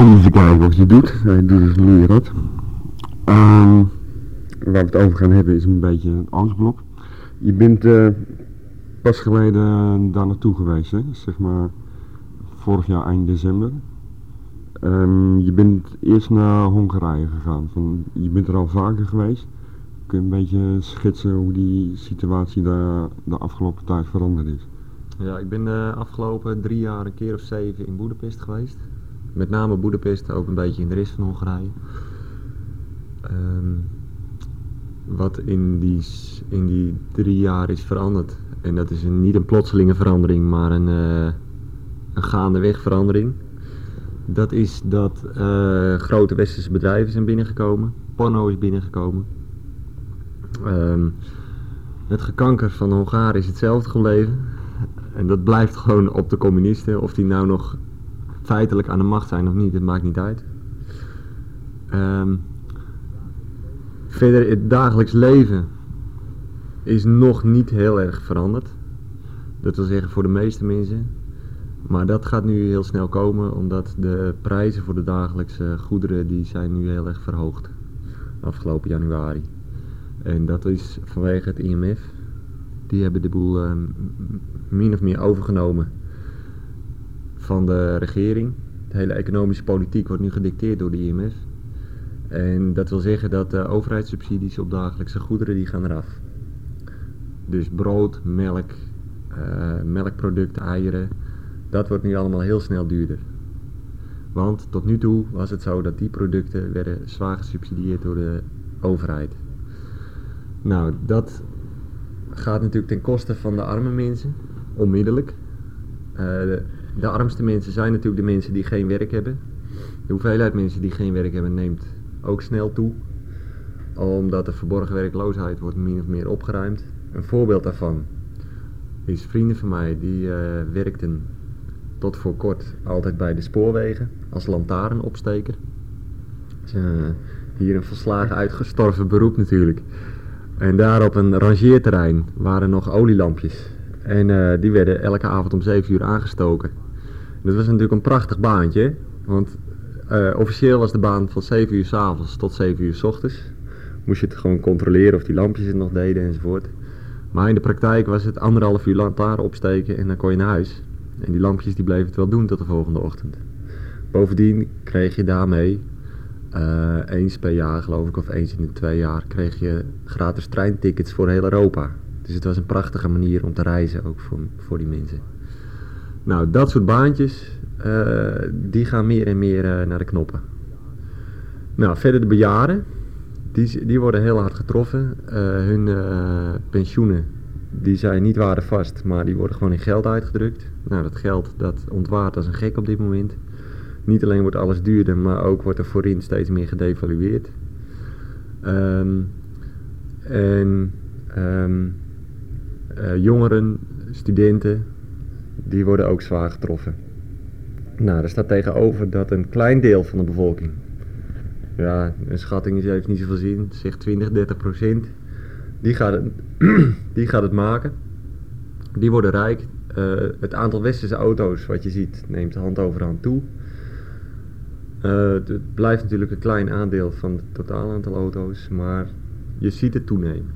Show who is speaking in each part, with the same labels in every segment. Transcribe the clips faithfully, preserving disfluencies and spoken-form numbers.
Speaker 1: Even kijken wat je doet. Hij doet dus nu dat. Um, waar we het over gaan hebben is een beetje het Oostblok. Je bent uh, pas geleden daar naartoe geweest, hè? Zeg maar vorig jaar eind december. Um, je bent eerst naar Hongarije gegaan. Van, je bent er al vaker geweest. Kun je een beetje schetsen hoe die situatie daar de afgelopen tijd veranderd is?
Speaker 2: Ja, ik ben de afgelopen drie jaar een keer of zeven in Boedapest geweest. Met name Boedapest, ook een beetje in de rest van Hongarije. Um, wat in die, in die drie jaar is veranderd. En dat is een, niet een plotselinge verandering, maar een, uh, een gaandeweg verandering. Dat is dat uh, grote westerse bedrijven zijn binnengekomen. Porno is binnengekomen. Um, het gekanker van de Hongaren is hetzelfde gebleven. En dat blijft gewoon op de communisten. Of die nou nog feitelijk aan de macht zijn of niet, dat maakt niet uit. Um, verder, het dagelijks leven is nog niet heel erg veranderd. Dat wil zeggen voor de meeste mensen. Maar dat gaat nu heel snel komen, omdat de prijzen voor de dagelijkse goederen die zijn nu heel erg verhoogd. Afgelopen januari. En dat is vanwege het I M F. Die hebben de boel uh, min of meer overgenomen van de regering. De hele economische politiek wordt nu gedicteerd door de I M F. En dat wil zeggen dat de overheidssubsidies op dagelijkse goederen die gaan eraf. Dus brood, melk, uh, melkproducten, eieren. Dat wordt nu allemaal heel snel duurder. Want tot nu toe was het zo dat die producten werden zwaar gesubsidieerd door de overheid. Nou, dat gaat natuurlijk ten koste van de arme mensen, onmiddellijk. Uh, de, de armste mensen zijn natuurlijk de mensen die geen werk hebben. De hoeveelheid mensen die geen werk hebben neemt ook snel toe. Omdat de verborgen werkloosheid wordt min of meer opgeruimd. Een voorbeeld daarvan is vrienden van mij die uh, werkten tot voor kort altijd bij de spoorwegen als lantaarnopsteker. Dus, uh, hier een volslagen uitgestorven beroep natuurlijk. En daar op een rangeerterrein waren nog olielampjes. En uh, die werden elke avond om zeven uur aangestoken. Dat was natuurlijk een prachtig baantje. Want uh, officieel was de baan van zeven uur 's avonds tot zeven uur 's ochtends. Moest je het gewoon controleren of die lampjes het nog deden enzovoort. Maar in de praktijk was het anderhalf uur lantaarn opsteken en dan kon je naar huis. En die lampjes die bleven het wel doen tot de volgende ochtend. Bovendien kreeg je daarmee Uh, eens per jaar geloof ik, of eens in de twee jaar, kreeg je gratis treintickets voor heel Europa. Dus het was een prachtige manier om te reizen ook voor, voor die mensen. Nou, dat soort baantjes, uh, die gaan meer en meer uh, naar de knoppen. Nou, verder de bejaarden, die, die worden heel hard getroffen. Uh, hun uh, pensioenen, die zijn niet waardevast, maar die worden gewoon in geld uitgedrukt. Nou, dat geld, dat ontwaart als een gek op dit moment. Niet alleen wordt alles duurder, maar ook wordt er voorin steeds meer gedevalueerd. Um, en um, uh, jongeren, studenten, die worden ook zwaar getroffen. Nou, er staat tegenover dat een klein deel van de bevolking, ja, een schatting heeft niet zoveel zin, zeg twintig, dertig procent, die gaat het, die gaat het maken. Die worden rijk. Uh, het aantal westerse auto's, wat je ziet, neemt hand over hand toe. Uh, het blijft natuurlijk een klein aandeel van het totaal aantal auto's, maar je ziet het toenemen.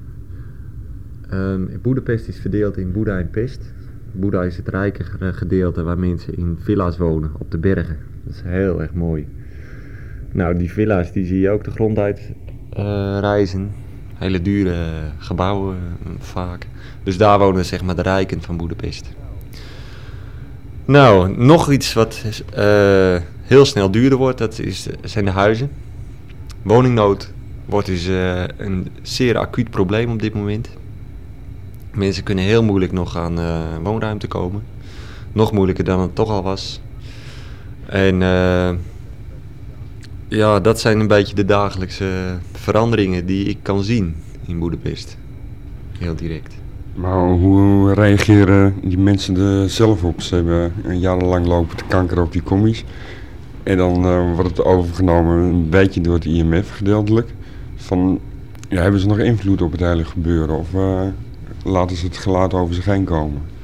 Speaker 2: Um, Boedapest is verdeeld in Buda en Pest. Buda is het rijke gedeelte waar mensen in villa's wonen, op de bergen. Dat is heel erg mooi. Nou, die villa's die zie je ook de grond uit uh, reizen. Hele dure gebouwen uh, vaak. Dus daar wonen zeg maar de rijken van Boedapest. Nou, nog iets wat uh, heel snel duurder wordt, dat is, zijn de huizen. Woningnood wordt dus uh, een zeer acuut probleem op dit moment. Mensen kunnen heel moeilijk nog aan uh, woonruimte komen. Nog moeilijker dan het toch al was. En uh, ja, dat zijn een beetje de dagelijkse veranderingen die ik kan zien in Boedapest. Heel direct.
Speaker 1: Maar hoe reageren die mensen er zelf op? Ze hebben jarenlang lopen te kankeren op die commies. En dan uh, wordt het overgenomen een beetje door het I M F gedeeltelijk. Van, ja, hebben ze nog invloed op het hele gebeuren? Of uh, laten ze het gelaten over zich heen komen?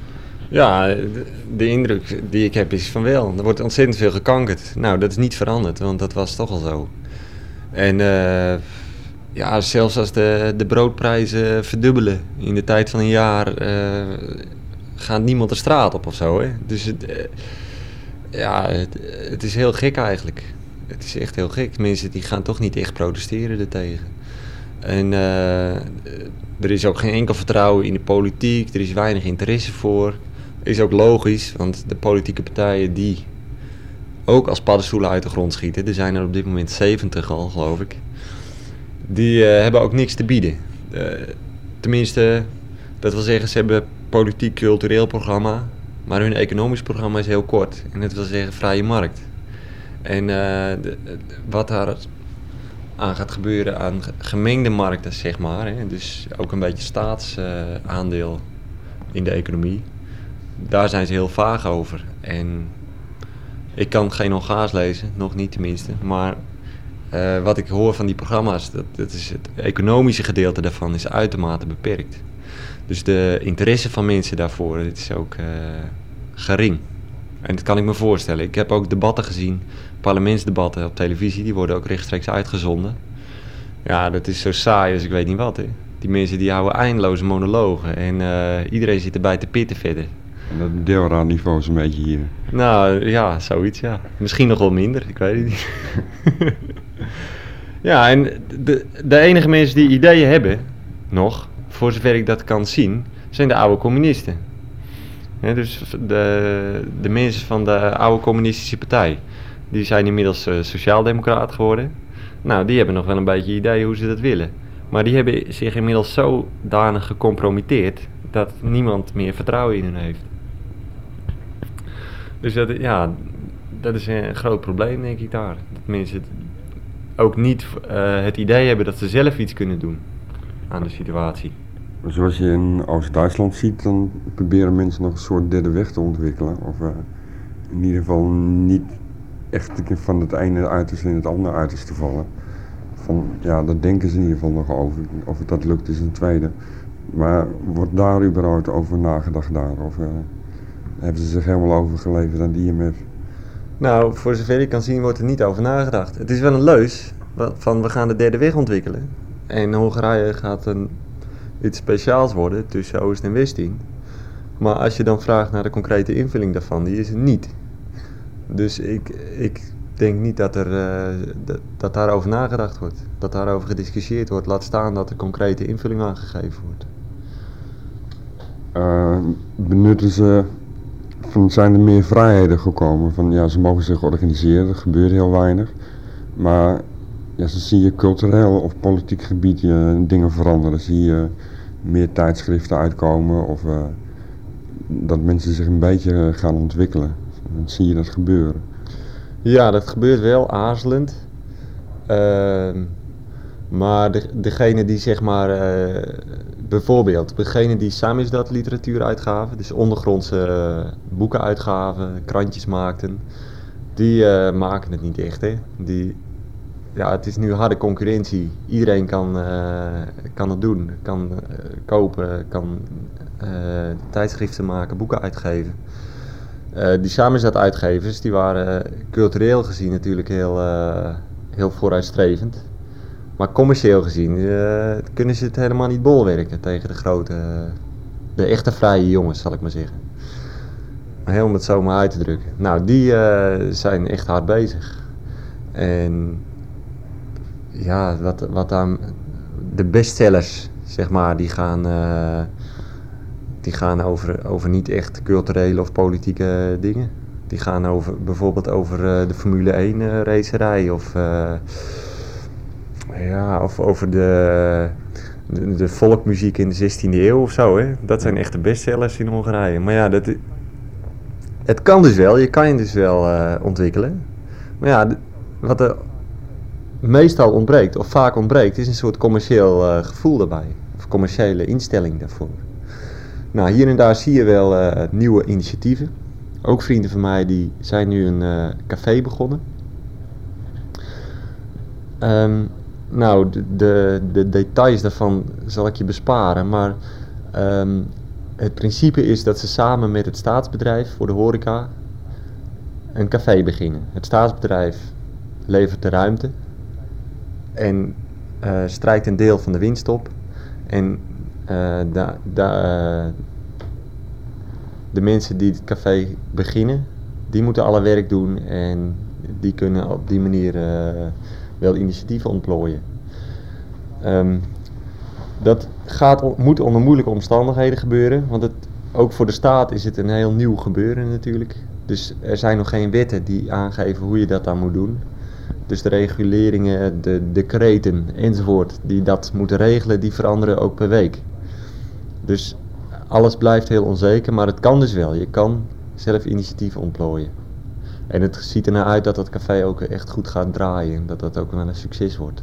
Speaker 2: Ja, de, de indruk die ik heb is van wel. Er wordt ontzettend veel gekankerd. Nou, dat is niet veranderd, want dat was toch al zo. En uh, ja, zelfs als de, de broodprijzen verdubbelen in de tijd van een jaar, uh, gaat niemand de straat op of zo. Hè? Dus het, uh, ja, het, het is heel gek eigenlijk. Het is echt heel gek. Mensen die gaan toch niet echt protesteren ertegen. En uh, er is ook geen enkel vertrouwen in de politiek. Er is weinig interesse voor. Is ook logisch, want de politieke partijen die ook als paddenstoelen uit de grond schieten, er zijn er op dit moment zeventig al, geloof ik, die uh, hebben ook niks te bieden. Uh, tenminste, dat wil zeggen, ze hebben een politiek-cultureel programma, maar hun economisch programma is heel kort. En dat wil zeggen vrije markt. En uh, de, de, wat daar aan gaat gebeuren aan gemengde markten, zeg maar, hè, dus ook een beetje staatsaandeel uh, in de economie, daar zijn ze heel vaag over. En ik kan geen Hongaars lezen, nog niet tenminste, maar uh, wat ik hoor van die programma's, dat, dat is het economische gedeelte daarvan is uitermate beperkt. Dus de interesse van mensen daarvoor, het is ook uh, gering. En dat kan ik me voorstellen. Ik heb ook debatten gezien, parlementsdebatten op televisie, die worden ook rechtstreeks uitgezonden. Ja, dat is zo saai als ik weet niet wat, hè. Die mensen die houden eindeloze monologen en uh, iedereen zit erbij te pitten verder.
Speaker 1: En dat deelraadniveau is een beetje hier.
Speaker 2: Nou ja, zoiets ja. Misschien nog wel minder, ik weet het niet. Ja, en de, de enige mensen die ideeën hebben, nog, voor zover ik dat kan zien, zijn de oude communisten. Ja, dus de, de mensen van de oude communistische partij, die zijn inmiddels uh, sociaaldemocraat geworden. Nou, die hebben nog wel een beetje idee hoe ze dat willen. Maar die hebben zich inmiddels zodanig gecompromitteerd dat niemand meer vertrouwen in hen heeft. Dus dat, ja, dat is een groot probleem, denk ik daar. Dat mensen het ook niet uh, het idee hebben dat ze zelf iets kunnen doen aan de situatie.
Speaker 1: Zoals je in Oost-Duitsland ziet, dan proberen mensen nog een soort derde weg te ontwikkelen. Of uh, in ieder geval niet echt van het ene uiterste in het andere uiterste te vallen. Van, ja, daar denken ze in ieder geval nog over. Of het dat lukt is een tweede. Maar wordt daar überhaupt over nagedacht daar? Of uh, hebben ze zich helemaal overgeleverd aan de I M F?
Speaker 2: Nou, voor zover ik kan zien wordt er niet over nagedacht. Het is wel een leus van we gaan de derde weg ontwikkelen. En Hongarije gaat een, iets speciaals worden tussen Oost en West in. Maar als je dan vraagt naar de concrete invulling daarvan, die is er niet. Dus ik, ik denk niet dat, er, uh, dat, dat daarover nagedacht wordt. Dat daarover gediscussieerd wordt. Laat staan dat er concrete invulling aangegeven wordt.
Speaker 1: Uh, benutten ze, van, zijn er meer vrijheden gekomen? Van, ja, ze mogen zich organiseren, er gebeurt heel weinig. Maar ja, ze zie je cultureel of politiek gebied je dingen veranderen. Zie je meer tijdschriften uitkomen of uh, dat mensen zich een beetje gaan ontwikkelen. Dan zie je dat gebeuren.
Speaker 2: Ja, dat gebeurt wel, aarzelend. Uh, maar de, degene die zeg maar, uh, bijvoorbeeld, degene die samizdat literatuur uitgaven, dus ondergrondse uh, boeken uitgaven, krantjes maakten, die uh, maken het niet echt, hè. Die, ja, het is nu harde concurrentie. Iedereen kan, uh, kan het doen, kan uh, kopen, kan uh, tijdschriften maken, boeken uitgeven. Uh, die samizdat-uitgevers, die waren uh, cultureel gezien natuurlijk heel, uh, heel vooruitstrevend. Maar commercieel gezien uh, kunnen ze het helemaal niet bolwerken tegen de grote, uh, de echte vrije jongens, zal ik maar zeggen. Heel om het zo maar uit te drukken. Nou, die uh, zijn echt hard bezig. En ja, wat, wat aan de bestsellers, zeg maar, die gaan... Uh, Die gaan over, over niet echt culturele of politieke dingen. Die gaan over, bijvoorbeeld over uh, de Formule één uh, racerij of, uh, ja, of over de, de, de volkmuziek in de zestiende eeuw of zo. Hè? Dat zijn echte bestsellers in Hongarije. Maar ja, dat, het kan dus wel, je kan je dus wel uh, ontwikkelen. Maar ja, wat er meestal ontbreekt, of vaak ontbreekt, is een soort commercieel uh, gevoel daarbij. Of commerciële instelling daarvoor. Nou, hier en daar zie je wel uh, nieuwe initiatieven. Ook vrienden van mij die zijn nu een uh, café begonnen. Um, nou, de, de, de details daarvan zal ik je besparen. Maar um, het principe is dat ze samen met het staatsbedrijf voor de horeca een café beginnen. Het staatsbedrijf levert de ruimte en uh, strijkt een deel van de winst op. En uh, da, da, uh, de mensen die het café beginnen, die moeten alle werk doen en die kunnen op die manier uh, wel initiatieven ontplooien. Um, dat gaat, moet onder moeilijke omstandigheden gebeuren, want het, ook voor de staat is het een heel nieuw gebeuren natuurlijk. Dus er zijn nog geen wetten die aangeven hoe je dat dan moet doen. Dus de reguleringen, de decreten enzovoort die dat moeten regelen, die veranderen ook per week. Dus alles blijft heel onzeker, maar het kan dus wel. Je kan zelf initiatieven ontplooien. En het ziet er naar uit dat dat café ook echt goed gaat draaien en dat dat ook wel een succes wordt.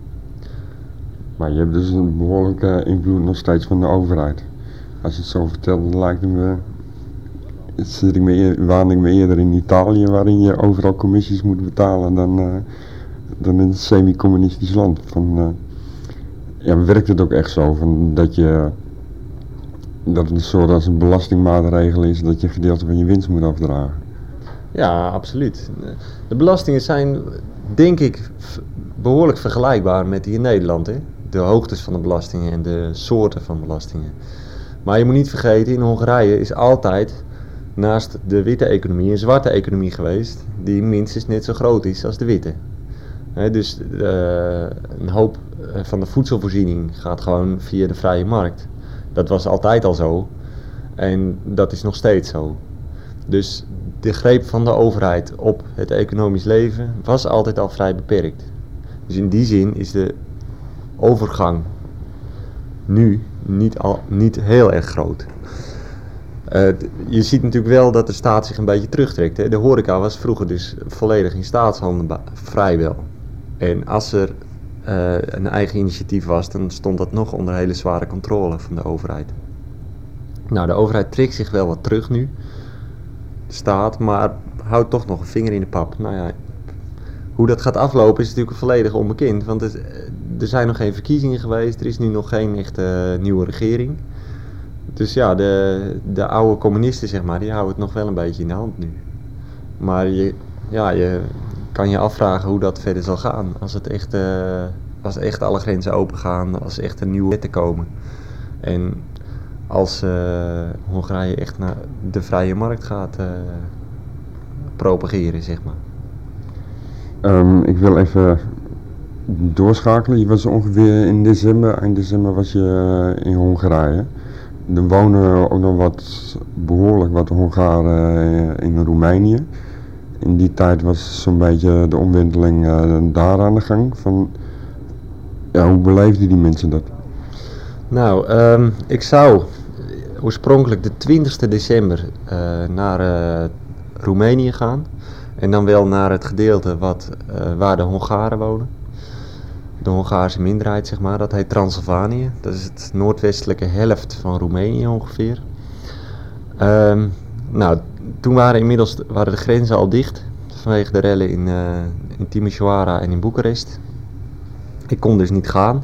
Speaker 1: Maar je hebt dus een behoorlijke invloed nog steeds van de overheid. Als je het zo vertelt, dan lijkt het me... Zit ik me, waan ik me eerder in Italië, waarin je overal commissies moet betalen, dan, uh, dan in een semi-communistisch land. Van, uh, ja, werkt het ook echt zo, van dat, je, dat het een soort als een belastingmaatregel is, dat je een gedeelte van je winst moet afdragen?
Speaker 2: Ja, absoluut. De belastingen zijn, denk ik, behoorlijk vergelijkbaar met die in Nederland. Hè? De hoogtes van de belastingen en de soorten van belastingen. Maar je moet niet vergeten, in Hongarije is altijd naast de witte economie een zwarte economie geweest, die minstens net zo groot is als de witte. He, dus uh, een hoop van de voedselvoorziening gaat gewoon via de vrije markt. Dat was altijd al zo en dat is nog steeds zo. Dus de greep van de overheid op het economisch leven was altijd al vrij beperkt. Dus in die zin is de overgang nu niet, al, niet heel erg groot. Uh, je ziet natuurlijk wel dat de staat zich een beetje terugtrekt. Hè. De horeca was vroeger dus volledig in staatshanden vrijwel. En als er uh, een eigen initiatief was, dan stond dat nog onder hele zware controle van de overheid. Nou, de overheid trekt zich wel wat terug nu, de staat, maar houdt toch nog een vinger in de pap. Nou ja, hoe dat gaat aflopen is natuurlijk volledig onbekend, want het, er zijn nog geen verkiezingen geweest, er is nu nog geen echte uh, nieuwe regering. Dus ja, de, de oude communisten, zeg maar, die houden het nog wel een beetje in de hand nu. Maar je, ja, je kan je afvragen hoe dat verder zal gaan. Als het echt, uh, als echt alle grenzen open gaan, als echt een nieuwe wetten komen. En als uh, Hongarije echt naar de vrije markt gaat uh, propageren, zeg maar.
Speaker 1: Um, ik wil even doorschakelen. Je was ongeveer in december, eind december was je in Hongarije. Er wonen ook nog wat, behoorlijk wat Hongaren in Roemenië. In die tijd was zo'n beetje de omwenteling uh, daar aan de gang. Van, ja, hoe beleefden die mensen dat?
Speaker 2: Nou, um, ik zou oorspronkelijk de twintigste december uh, naar uh, Roemenië gaan. En dan wel naar het gedeelte wat, uh, waar de Hongaren wonen. De Hongaarse minderheid, zeg maar, dat heet Transylvanië. Dat is het noordwestelijke helft van Roemenië ongeveer. Um, nou, toen waren inmiddels waren de grenzen al dicht vanwege de rellen in, uh, in Timișoara en in Boekarest. Ik kon dus niet gaan.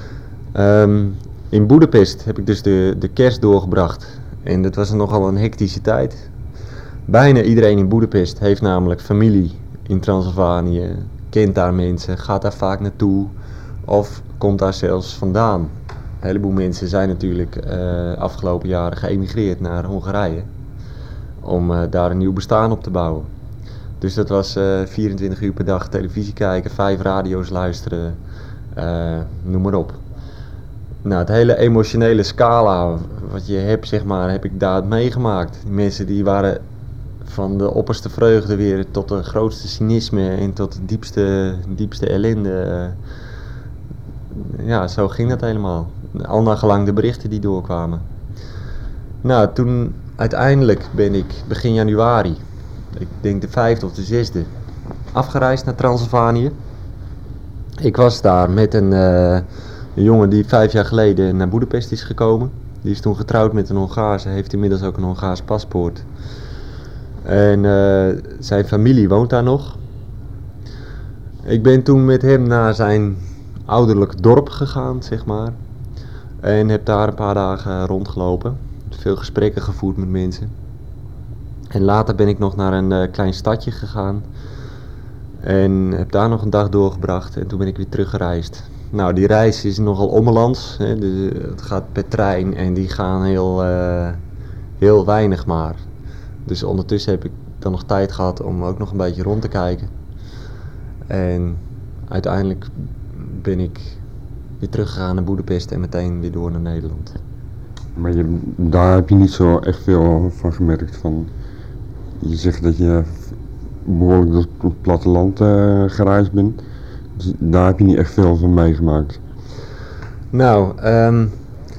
Speaker 2: Um, in Boedapest heb ik dus de, de kerst doorgebracht en dat was nogal een hectische tijd. Bijna iedereen in Boedapest heeft namelijk familie in Transylvanië, kent daar mensen, gaat daar vaak naartoe of komt daar zelfs vandaan. Een heleboel mensen zijn natuurlijk uh, afgelopen jaren geëmigreerd naar Hongarije om uh, daar een nieuw bestaan op te bouwen. Dus dat was uh, vierentwintig uur per dag televisie kijken, vijf radio's luisteren, uh, noem maar op. Nou, het hele emotionele scala wat je hebt, zeg maar, heb ik daar meegemaakt. Die mensen die waren van de opperste vreugde weer tot de grootste cynisme en tot de diepste, diepste ellende. Ja, zo ging dat helemaal. Al naar gelang de berichten die doorkwamen. Nou, toen uiteindelijk ben ik begin januari, ik denk de vijfde of de zesde, afgereisd naar Transylvanië. Ik was daar met een, uh, een jongen die vijf jaar geleden naar Boedapest is gekomen. Die is toen getrouwd met een Hongaarse, heeft inmiddels ook een Hongaars paspoort. En uh, zijn familie woont daar nog. Ik ben toen met hem naar zijn ouderlijk dorp gegaan, zeg maar. En heb daar een paar dagen rondgelopen. veel gesprekken gevoerd met mensen. En later ben ik nog naar een uh, klein stadje gegaan. En heb daar nog een dag doorgebracht en toen ben ik weer teruggereisd. Nou, die reis is nogal ommelands. Hè, dus het gaat per trein en die gaan heel, uh, heel weinig maar. Dus ondertussen heb ik dan nog tijd gehad om ook nog een beetje rond te kijken. En uiteindelijk ben ik weer teruggegaan naar Boedapest en meteen weer door naar Nederland.
Speaker 1: Maar je, daar heb je niet zo echt veel van gemerkt van... Je zegt dat je behoorlijk door het platteland uh, gereisd bent. Dus daar heb je niet echt veel van meegemaakt.
Speaker 2: Nou, um,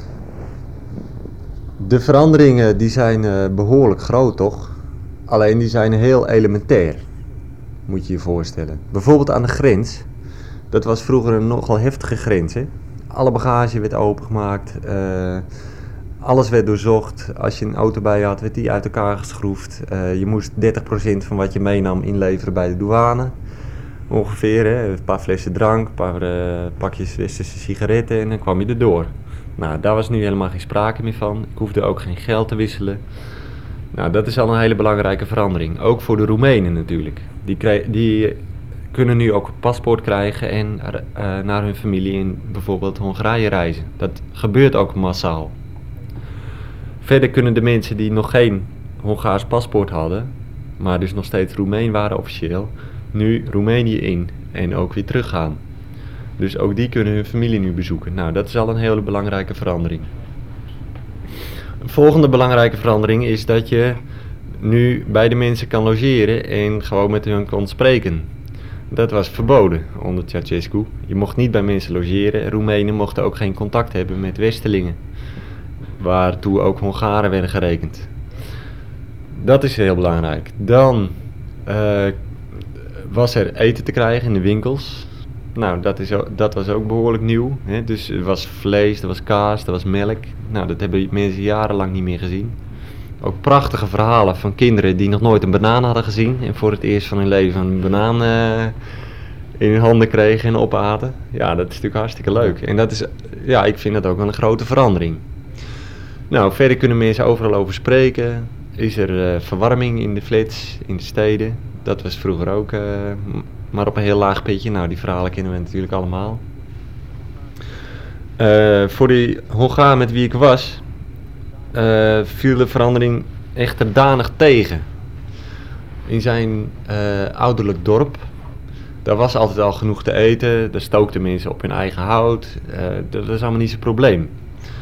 Speaker 2: de veranderingen die zijn uh, behoorlijk groot toch? Alleen die zijn heel elementair, moet je je voorstellen. Bijvoorbeeld aan de grens. Dat was vroeger een nogal heftige grens. Hè? Alle bagage werd opengemaakt. Uh, alles werd doorzocht. Als je een auto bij je had, werd die uit elkaar geschroefd. Uh, je moest dertig procent van wat je meenam inleveren bij de douane. Ongeveer, hè? Een paar flessen drank, een paar uh, pakjes westerse sigaretten en dan kwam je erdoor. Nou, daar was nu helemaal geen sprake meer van. Ik hoefde ook geen geld te wisselen. Nou, dat is al een hele belangrijke verandering. Ook voor de Roemenen natuurlijk. Die, kre- die kunnen nu ook een paspoort krijgen en uh, naar hun familie in bijvoorbeeld Hongarije reizen. Dat gebeurt ook massaal. Verder kunnen de mensen die nog geen Hongaars paspoort hadden, maar dus nog steeds Roemeen waren officieel, nu Roemenië in en ook weer teruggaan. Dus ook die kunnen hun familie nu bezoeken. Nou, dat is al een hele belangrijke verandering. Een volgende belangrijke verandering is dat je nu bij de mensen kan logeren en gewoon met hun kan spreken. Dat was verboden onder Ceausescu. Je mocht niet bij mensen logeren. Roemenen mochten ook geen contact hebben met Westerlingen, waartoe ook Hongaren werden gerekend. Dat is heel belangrijk. Dan uh, was er eten te krijgen in de winkels. Nou, dat, is, dat was ook behoorlijk nieuw. Hè? Dus er was vlees, er was kaas, er was melk. Nou, dat hebben mensen jarenlang niet meer gezien. Ook prachtige verhalen van kinderen die nog nooit een banaan hadden gezien en voor het eerst van hun leven een banaan uh, in hun handen kregen en opaten. Ja, dat is natuurlijk hartstikke leuk. En dat is, ja, ik vind dat ook wel een grote verandering. Nou, verder kunnen mensen overal over spreken. Is er uh, verwarming in de flats, in de steden. Dat was vroeger ook, uh, maar op een heel laag pitje. Nou, die verhalen kennen we natuurlijk allemaal. Uh, voor die Hongaar met wie ik was, uh, viel de verandering echter danig tegen. In zijn uh, ouderlijk dorp, daar was altijd al genoeg te eten. Daar stookten mensen op hun eigen hout. Uh, dat was allemaal niet zo'n probleem.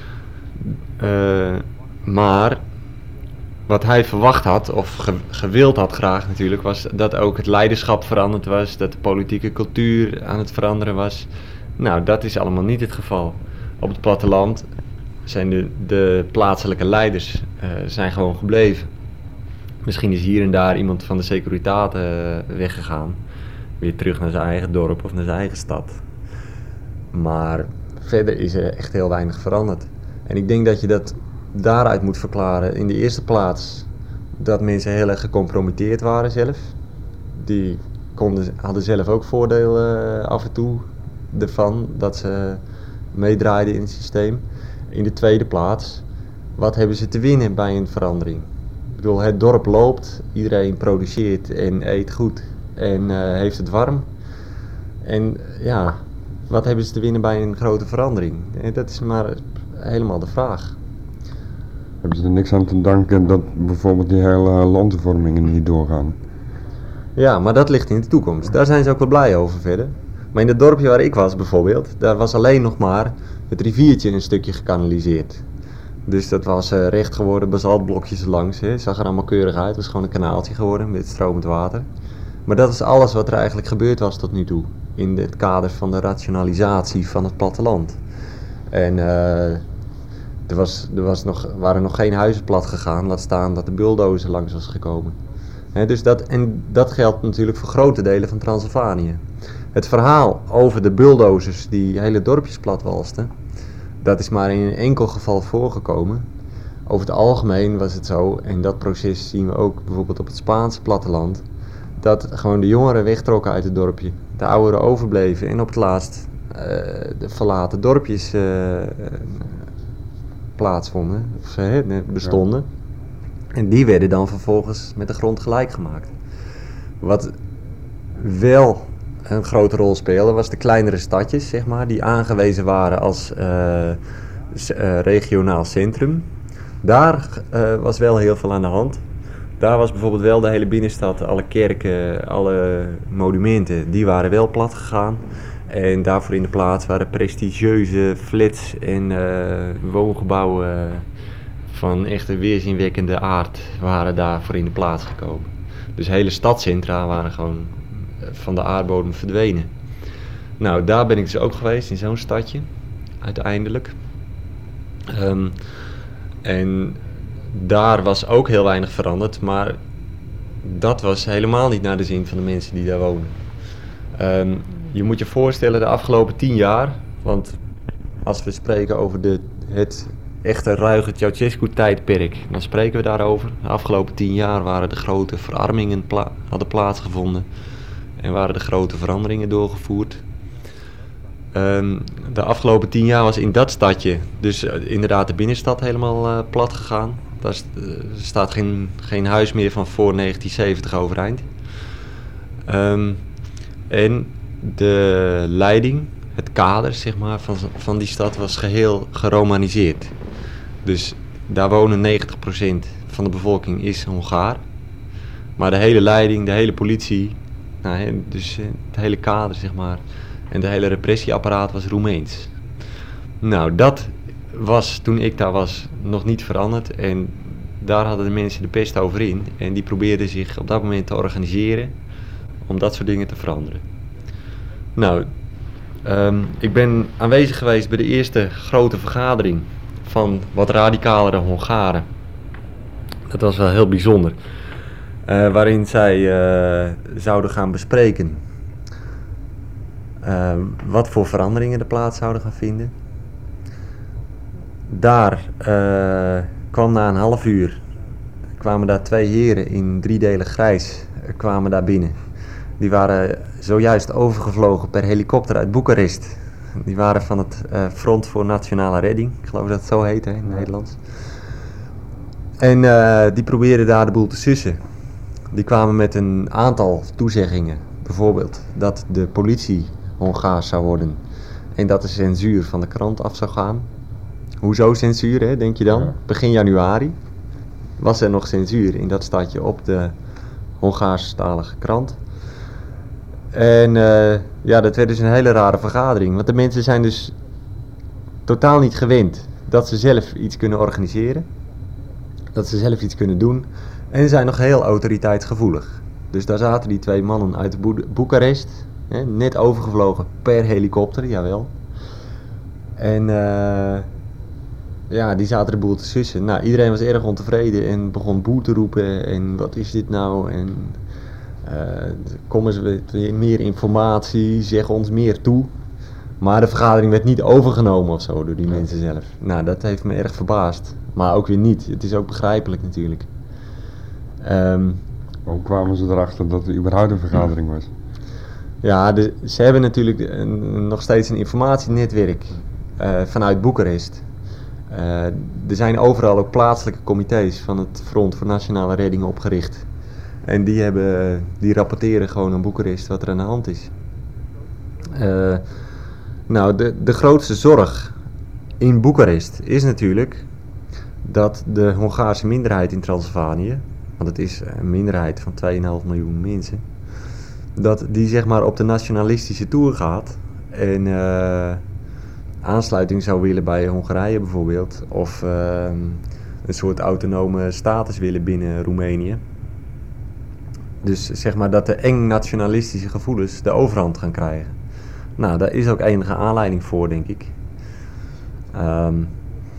Speaker 2: Uh, maar wat hij verwacht had, of ge- gewild had graag natuurlijk, was dat ook het leiderschap veranderd was, dat de politieke cultuur aan het veranderen was. Nou, dat is allemaal niet het geval. Op het platteland zijn de, de plaatselijke leiders uh, zijn gewoon gebleven. Misschien is hier en daar iemand van de Securitate uh, weggegaan, weer terug naar zijn eigen dorp of naar zijn eigen stad. Maar verder is er echt heel weinig veranderd. En ik denk dat je dat daaruit moet verklaren. In de eerste plaats dat mensen heel erg gecompromitteerd waren zelf. Die konden, hadden zelf ook voordeel uh, af en toe ervan dat ze meedraaiden in het systeem. In de tweede plaats, wat hebben ze te winnen bij een verandering? Ik bedoel, het dorp loopt, iedereen produceert en eet goed en uh, heeft het warm. En ja, wat hebben ze te winnen bij een grote verandering? En dat is maar helemaal de vraag.
Speaker 1: Hebben ze er niks aan te danken dat bijvoorbeeld die hele landvervormingen niet doorgaan?
Speaker 2: Ja, maar dat ligt in de toekomst. Daar zijn ze ook wel blij over verder. Maar in het dorpje waar ik was bijvoorbeeld, daar was alleen nog maar het riviertje een stukje gekanaliseerd. Dus dat was uh, recht geworden, basaltblokjes langs. Het zag er allemaal keurig uit. Het was gewoon een kanaaltje geworden met stromend water. Maar dat is alles wat er eigenlijk gebeurd was tot nu toe. In het kader van de rationalisatie van het platteland. En uh, er, was, er was nog, waren nog geen huizen plat gegaan. Laat staan dat de bulldozer langs was gekomen. He, dus dat, en dat geldt natuurlijk voor grote delen van Transylvanië. Het verhaal over de bulldozers die hele dorpjes platwalsten, dat is maar in een enkel geval voorgekomen. Over het algemeen was het zo, en dat proces zien we ook bijvoorbeeld op het Spaanse platteland, dat gewoon de jongeren wegtrokken uit het dorpje, de ouderen overbleven en op het laatst uh, de verlaten dorpjes uh, plaatsvonden, of hè, bestonden. Ja. En die werden dan vervolgens met de grond gelijk gemaakt. Wat wel een grote rol speelde, was de kleinere stadjes, zeg maar, die aangewezen waren als uh, s- uh, regionaal centrum. Daar uh, was wel heel veel aan de hand. Daar was bijvoorbeeld wel de hele binnenstad, alle kerken, alle monumenten, die waren wel plat gegaan. En daarvoor in de plaats waren prestigieuze flats en uh, woongebouwen van echt een weerzinwekkende aard waren daarvoor in de plaats gekomen. Dus hele stadscentra waren gewoon van de aardbodem verdwenen. Nou, daar ben ik dus ook geweest, in zo'n stadje, uiteindelijk. Um, en daar was ook heel weinig veranderd, maar dat was helemaal niet naar de zin van de mensen die daar wonen. Um, je moet je voorstellen, de afgelopen tien jaar, want als we spreken over de, het echte ruige Ceausescu-tijdperk, dan spreken we daarover. De afgelopen tien jaar waren de grote verarmingen pla- hadden plaatsgevonden en waren de grote veranderingen doorgevoerd. Um, de afgelopen tien jaar was in dat stadje dus uh, inderdaad de binnenstad helemaal uh, plat gegaan. Daar st- uh, staat geen, geen huis meer van voor negentien zeventig overeind. Um, en de leiding, het kader zeg maar, van, van die stad was geheel geromaniseerd. Dus daar wonen negentig procent van de bevolking is Hongaar. Maar de hele leiding, de hele politie, nou, dus uh, het hele kader zeg maar, en de hele repressieapparaat was Roemeens. Nou, dat was toen ik daar was nog niet veranderd. En daar hadden de mensen de pest over in. En die probeerden zich op dat moment te organiseren om dat soort dingen te veranderen. Nou, um, ik ben aanwezig geweest bij de eerste grote vergadering van wat radicalere Hongaren. Dat was wel heel bijzonder. Uh, waarin zij uh, zouden gaan bespreken Uh, wat voor veranderingen er plaats zouden gaan vinden. Daar uh, kwam na een half uur, kwamen daar twee heren in driedelig grijs, uh, kwamen daar binnen. Die waren zojuist overgevlogen per helikopter uit Boekarest. Die waren van het uh, Front voor Nationale Redding, ik geloof dat het zo heet hè, in het Nederlands. En uh, die probeerden daar de boel te sussen. Die kwamen met een aantal toezeggingen. Bijvoorbeeld dat de politie Hongaars zou worden en dat de censuur van de krant af zou gaan. Hoezo censuur, hè, denk je dan? Ja. Begin januari was er nog censuur in dat stadje op de Hongaarstalige krant. En uh, ja, dat werd dus een hele rare vergadering, want de mensen zijn dus totaal niet gewend dat ze zelf iets kunnen organiseren, dat ze zelf iets kunnen doen en ze zijn nog heel autoriteitsgevoelig. Dus daar zaten die twee mannen uit Boe- Boekarest, hè, net overgevlogen per helikopter, jawel. En uh, ja, die zaten de boel te sussen. Nou, iedereen was erg ontevreden en begon boe te roepen en wat is dit nou? En uh, kom eens met meer informatie, zeg ons meer toe. Maar de vergadering werd niet overgenomen of zo door die mensen zelf. Nou, dat heeft me erg verbaasd. Maar ook weer niet. Het is ook begrijpelijk natuurlijk. Um,
Speaker 1: Hoe kwamen ze erachter dat er überhaupt een vergadering was?
Speaker 2: Ja, de, ze hebben natuurlijk een, nog steeds een informatienetwerk uh, vanuit Boekarest. Uh, er zijn overal ook plaatselijke comité's van het Front voor Nationale Redding opgericht. En die, hebben, die rapporteren gewoon aan Boekarest wat er aan de hand is. Uh, nou, de, de grootste zorg in Boekarest is natuurlijk dat de Hongaarse minderheid in Transylvanië, want het is een minderheid van twee komma vijf miljoen mensen, dat die zeg maar op de nationalistische toer gaat en uh, aansluiting zou willen bij Hongarije bijvoorbeeld, of uh, een soort autonome status willen binnen Roemenië. Dus zeg maar dat de eng nationalistische gevoelens de overhand gaan krijgen. Nou, daar is ook enige aanleiding voor, denk ik. Um,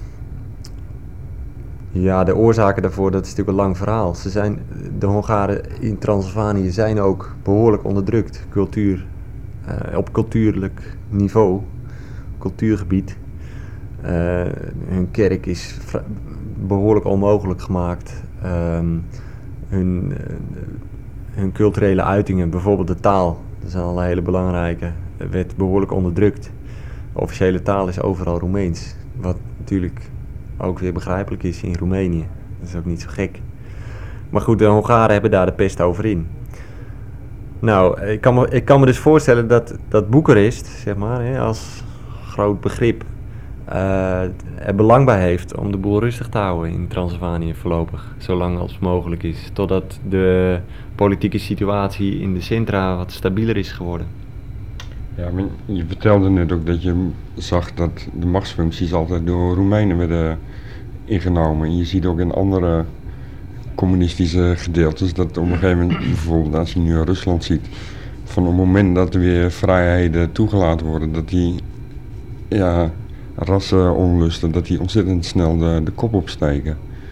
Speaker 2: ja, de oorzaken daarvoor, dat is natuurlijk een lang verhaal. Ze zijn, de Hongaren in Transylvanië zijn ook behoorlijk onderdrukt, cultuur, uh, op cultuurlijk niveau, cultuurgebied. Uh, hun kerk is v- behoorlijk onmogelijk gemaakt. Um, hun, uh, hun culturele uitingen, bijvoorbeeld de taal, dat is al een hele belangrijke, werd behoorlijk onderdrukt. De officiële taal is overal Roemeens, wat natuurlijk ook weer begrijpelijk is in Roemenië. Dat is ook niet zo gek. Maar goed, de Hongaren hebben daar de pest over in. Nou, ik kan me, ik kan me dus voorstellen dat, dat Boekarest, zeg maar, hè, als groot begrip, uh, er belang bij heeft om de boel rustig te houden in Transylvanië voorlopig. Zolang als mogelijk is. Totdat de politieke situatie in de centra wat stabieler is geworden.
Speaker 1: Ja, maar je vertelde net ook dat je zag dat de machtsfuncties altijd door Roemenen werden ingenomen. En je ziet ook in andere communistische gedeeltes dat op een gegeven moment, bijvoorbeeld als je nu Rusland ziet, van het moment dat er weer vrijheden toegelaten worden, dat die ja, rassenonlusten, dat die ontzettend snel de, de kop opsteken.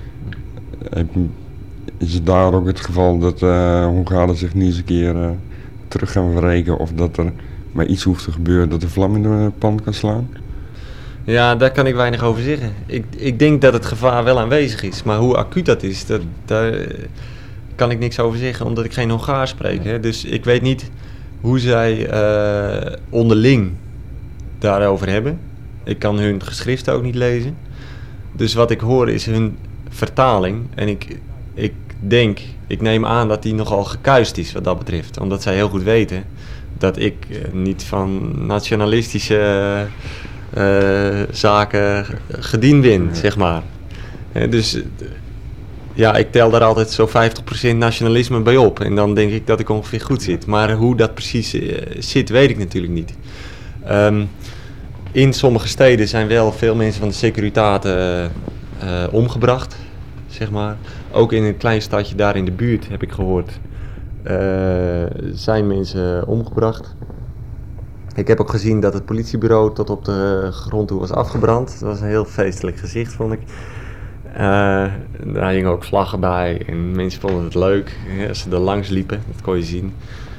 Speaker 1: Is het daar ook het geval dat uh, Hongaren zich niet eens een keer uh, terug gaan wreken of dat er maar iets hoeft te gebeuren dat de vlam in de pan kan slaan?
Speaker 2: Ja, daar kan ik weinig over zeggen. Ik, ik denk dat het gevaar wel aanwezig is, maar hoe acuut dat is, dat, daar kan ik niks over zeggen, omdat ik geen Hongaars spreek. Hè. Dus ik weet niet hoe zij uh, onderling daarover hebben. Ik kan hun geschriften ook niet lezen. Dus wat ik hoor is hun vertaling. En ik, ik denk, ik neem aan dat die nogal gekuist is wat dat betreft. Omdat zij heel goed weten dat ik niet van nationalistische uh, zaken gediend ben, zeg maar. Uh, dus ja, ik tel daar altijd zo vijftig procent nationalisme bij op. En dan denk ik dat ik ongeveer goed zit. Maar hoe dat precies uh, zit, weet ik natuurlijk niet. Um, in sommige steden zijn wel veel mensen van de Securitate uh, uh, omgebracht, zeg maar. Ook in een klein stadje daar in de buurt, heb ik gehoord, uh, zijn mensen omgebracht. Ik heb ook gezien dat het politiebureau tot op de grond toe was afgebrand. Dat was een heel feestelijk gezicht, vond ik. Uh, daar hingen ook vlaggen bij en mensen vonden het leuk hè, als ze er langs liepen, dat kon je zien.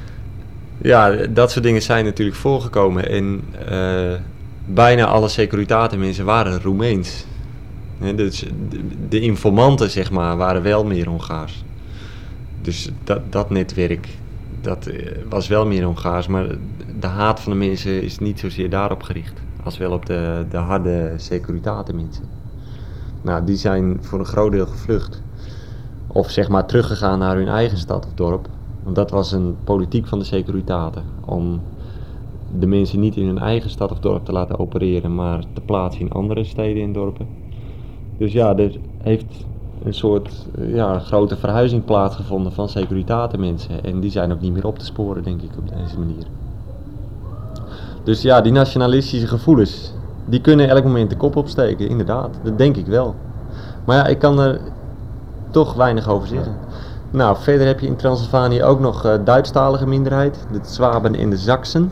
Speaker 2: Ja, dat soort dingen zijn natuurlijk voorgekomen en uh, bijna alle Securitate mensen waren Roemeens. He, dus de, de informanten, zeg maar, waren wel meer Hongaars. Dus dat, dat netwerk, dat uh, was wel meer Hongaars, maar de haat van de mensen is niet zozeer daarop gericht, als wel op de, de harde Securitate mensen. Nou, die zijn voor een groot deel gevlucht. Of zeg maar teruggegaan naar hun eigen stad of dorp. Want dat was een politiek van de Securitate. Om de mensen niet in hun eigen stad of dorp te laten opereren, maar te plaatsen in andere steden en dorpen. Dus ja, er heeft een soort ja, grote verhuizing plaatsgevonden van Securitate mensen. En die zijn ook niet meer op te sporen, denk ik, op deze manier. Dus ja, die nationalistische gevoelens, die kunnen elk moment de kop opsteken, inderdaad. Dat denk ik wel. Maar ja, ik kan er toch weinig over zeggen. Nou, verder heb je in Transylvanië ook nog uh, Duitsstalige minderheid, de Zwaben en de Saksen.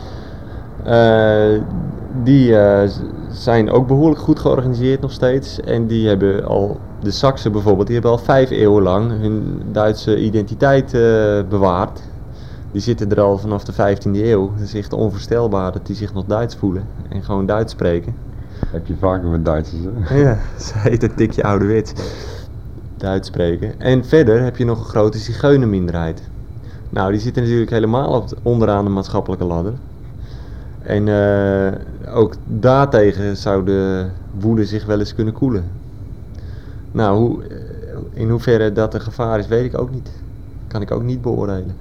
Speaker 2: Uh, die uh, zijn ook behoorlijk goed georganiseerd nog steeds. En die hebben al, de Saksen bijvoorbeeld, die hebben al vijf eeuwen lang hun Duitse identiteit uh, bewaard. Die zitten er al vanaf de vijftiende eeuw. Het is echt onvoorstelbaar dat die zich nog Duits voelen en gewoon Duits spreken.
Speaker 1: Heb je vaker met Duitsers, hè?
Speaker 2: Ja, ze heet het tikje ouderwets. Duits spreken. En verder heb je nog een grote zigeunerminderheid. Nou, die zitten natuurlijk helemaal op de, onderaan de maatschappelijke ladder. En uh, ook daartegen zou de woede zich wel eens kunnen koelen. Nou, hoe, in hoeverre dat een gevaar is, weet ik ook niet. Kan ik ook niet beoordelen.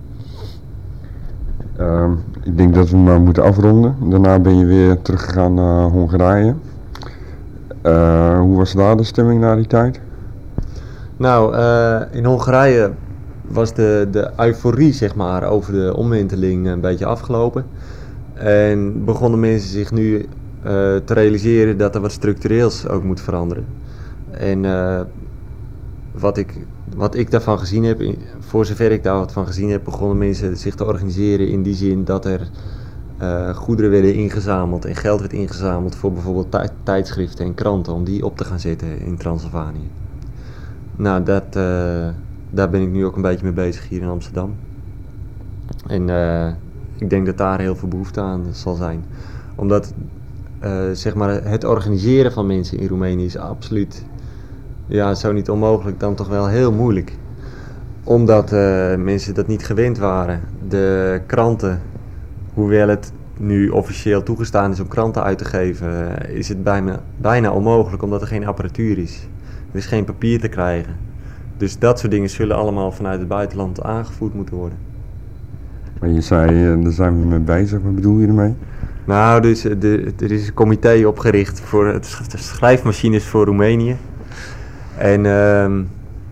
Speaker 1: Uh, ik denk dat we maar moeten afronden. Daarna ben je weer teruggegaan naar Hongarije. Uh, hoe was daar de stemming na die tijd?
Speaker 2: Nou, uh, in Hongarije was de, de euforie, zeg maar, over de omwenteling een beetje afgelopen. En begonnen mensen zich nu uh, te realiseren dat er wat structureels ook moet veranderen. En uh, wat, ik, wat ik daarvan gezien heb, voor zover ik daar wat van gezien heb, begonnen mensen zich te organiseren in die zin dat er uh, goederen werden ingezameld en geld werd ingezameld voor bijvoorbeeld tij- tijdschriften en kranten om die op te gaan zetten in Transylvanië. Nou, dat, uh, daar ben ik nu ook een beetje mee bezig hier in Amsterdam. En uh, ik denk dat daar heel veel behoefte aan zal zijn. Omdat uh, zeg maar het organiseren van mensen in Roemenië is absoluut, ja, zo niet onmogelijk, dan toch wel heel moeilijk. Omdat uh, mensen dat niet gewend waren. De kranten, hoewel het nu officieel toegestaan is om kranten uit te geven, is het bijna, bijna onmogelijk omdat er geen apparatuur is. Er is geen papier te krijgen. Dus dat soort dingen zullen allemaal vanuit het buitenland aangevoerd moeten worden.
Speaker 1: Maar je zei, daar zijn we mee bezig. Wat bedoel je ermee?
Speaker 2: Nou, dus de, er is een comité opgericht voor het schrijfmachines voor Roemenië. En uh, uh,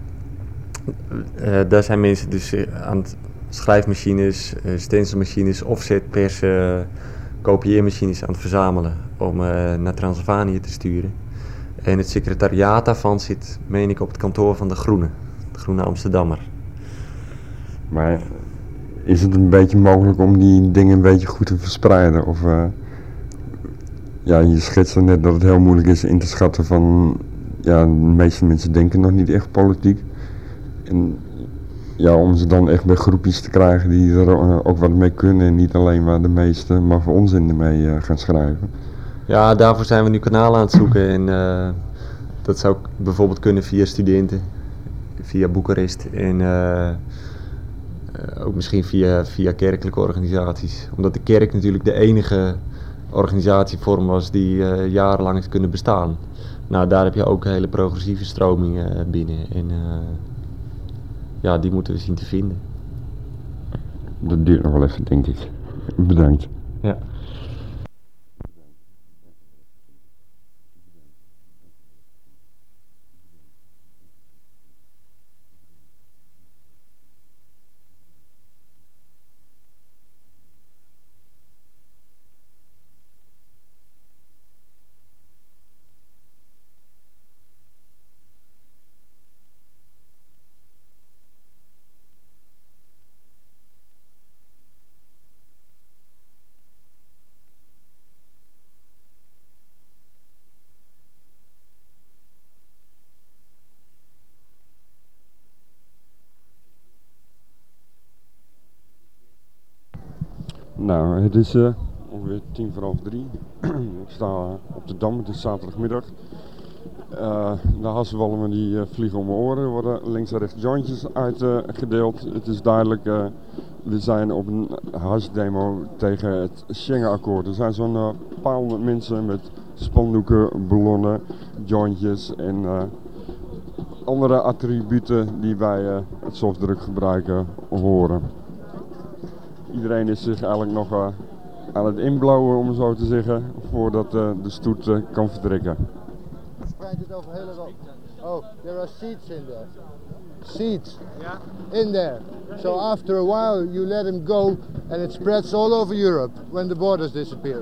Speaker 2: daar zijn mensen dus aan het schrijfmachines, uh, stencilmachines, offset, persen, kopieermachines aan het verzamelen om uh, naar Transylvanië te sturen. En het secretariaat daarvan zit, meen ik, op het kantoor van de Groene, de Groene Amsterdammer.
Speaker 1: Maar is het een beetje mogelijk om die dingen een beetje goed te verspreiden? Of, uh, ja, je schetste net dat het heel moeilijk is in te schatten van, ja, de meeste mensen denken nog niet echt politiek. En ja, om ze dan echt bij groepjes te krijgen die er ook wat mee kunnen en niet alleen maar de meeste, maar voor onzin ermee uh, gaan schrijven.
Speaker 2: Ja, daarvoor zijn we nu kanalen aan het zoeken en uh, dat zou bijvoorbeeld kunnen via studenten, via Boekarest en uh, uh, ook misschien via, via kerkelijke organisaties. Omdat de kerk natuurlijk de enige organisatievorm was die uh, jarenlang heeft kunnen bestaan. Nou, daar heb je ook hele progressieve stromingen binnen en uh, ja, die moeten we zien te vinden.
Speaker 1: Dat duurt nog wel even, denk ik. Bedankt.
Speaker 2: Ja.
Speaker 1: Nou, het is uh, ongeveer tien voor half drie. Ik sta uh, op de Dam, het is zaterdagmiddag. Uh, de hassenwalmen die uh, vliegen om mijn oren, er worden links en rechts jointjes uitgedeeld. Uh, het is duidelijk, uh, we zijn op een hasdemo tegen het Schengen-akkoord. Er zijn zo'n uh, paar honderd mensen met spandoeken, ballonnen, jointjes en uh, andere attributen die bij uh, het softdrukgebruiken horen. Iedereen is zich eigenlijk nog uh, aan het inblauwen, om zo te zeggen, voordat uh, de stoet uh, kan vertrekken.
Speaker 3: Spreidt het over hele Europa. Oh, there are seats in there. Seats in there. So after a while you let them go and it spreads all over Europe when the borders disappear.